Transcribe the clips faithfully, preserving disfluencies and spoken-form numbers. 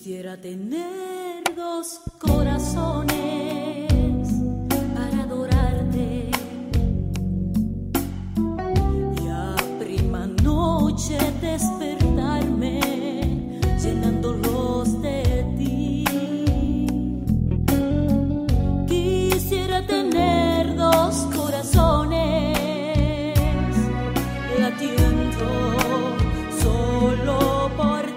Quisiera tener dos corazones para adorarte y a prima noche despertarme llenándolos de ti. Quisiera tener dos corazones latiendo solo por ti.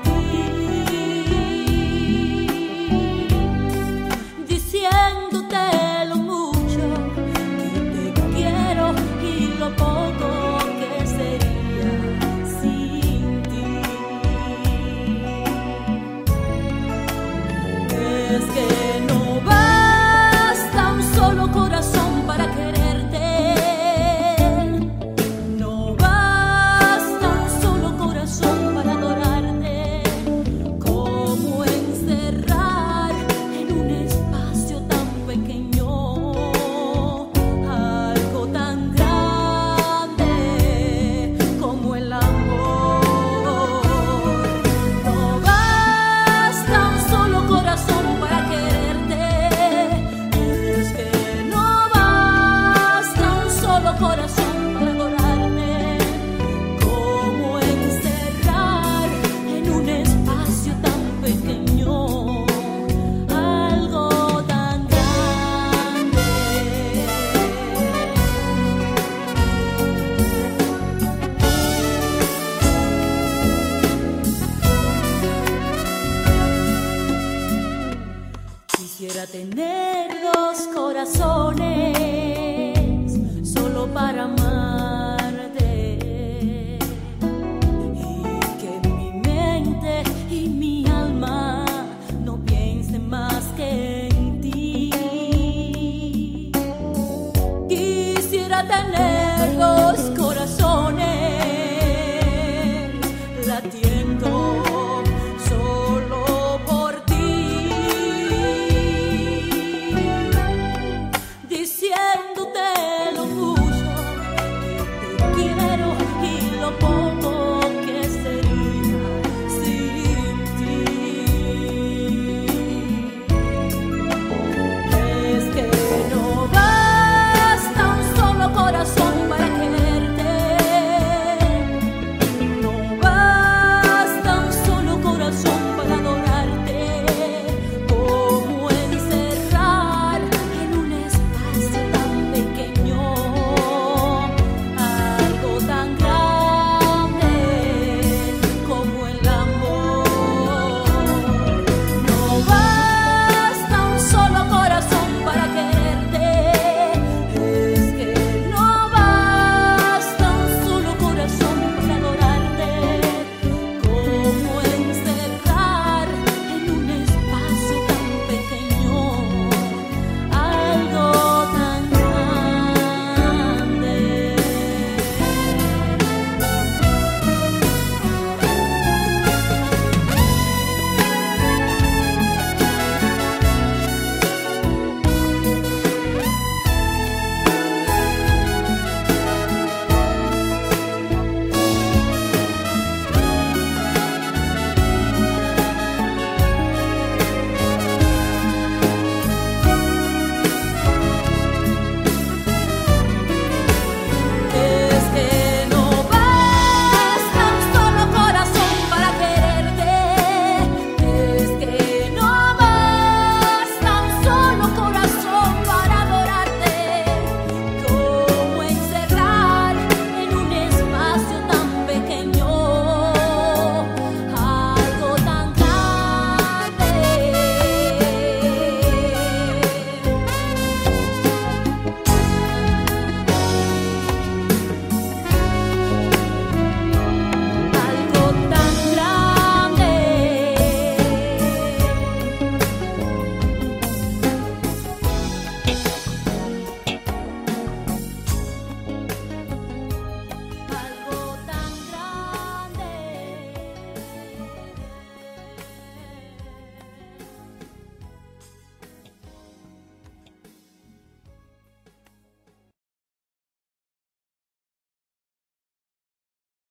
Es que no basta un solo corazón para quererte, no basta un solo corazón para adorarte. ¿Cómo encerrar en un espacio tan pequeño algo tan grande como el amor? No basta un solo corazón para quererte, es que no basta un solo corazón para adorarte. ¿Cómo encerrar en un espacio tan pequeño algo tan grande? Quisiera tener dos corazones solo para amarte y que mi mente y mi alma no piensen más que en ti. Quisiera tener dos corazones latiendo